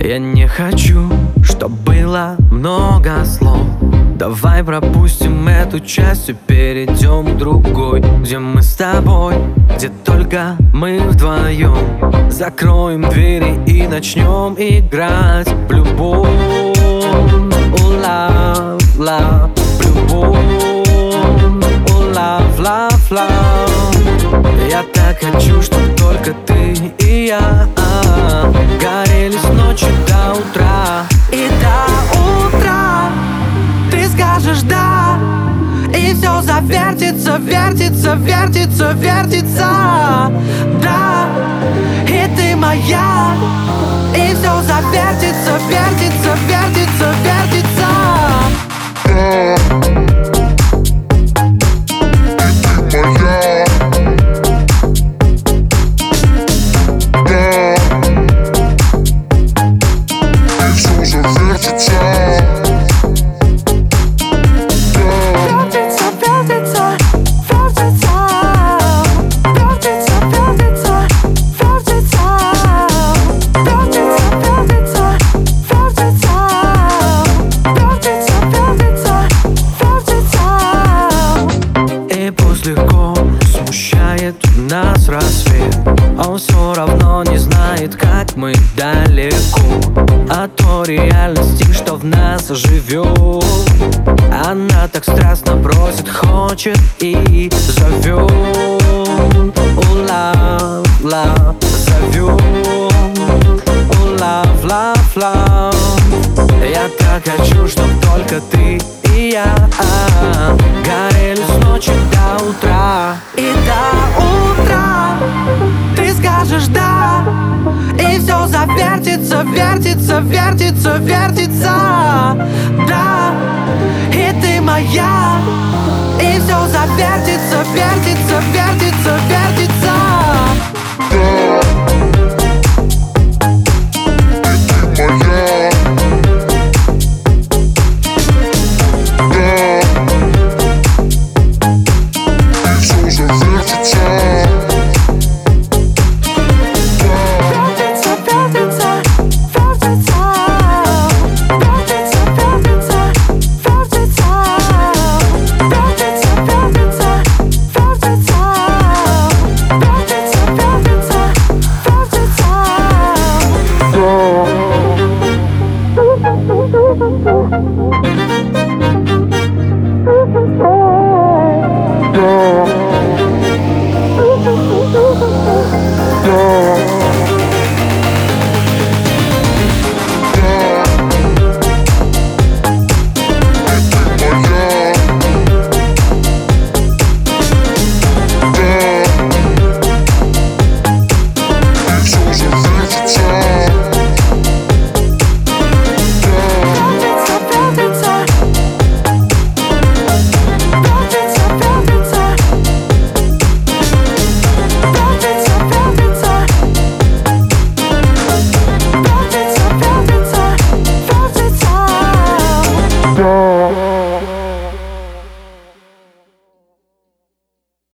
Я не хочу, чтоб было много слов. Давай пропустим эту часть и перейдем к другой, где мы с тобой, где только мы вдвоем. Закроем двери и начнем играть в любовь. Love, love, в любовь. Love, love, love. Я так хочу, чтоб только ты и я горели с ночи до утра. И до утра ты скажешь да, и все завертится, вертится, вертится, вертится. Да, и ты моя, и все завертится, вертится, вертится, вертится. Легко смущает нас рассвет. Он все равно не знает, как мы далеко от той реальности, что в нас живет. Она так страстно просит, хочет и зовет. Love, love, зовет. Love, love, love. Я так хочу, чтоб только ты и я горели с ночи до утра. И до утра ты скажешь да, и все завертится, вертится, вертится, вертится. Да, и ты моя, и все завертится, вертится, вертится, вертится.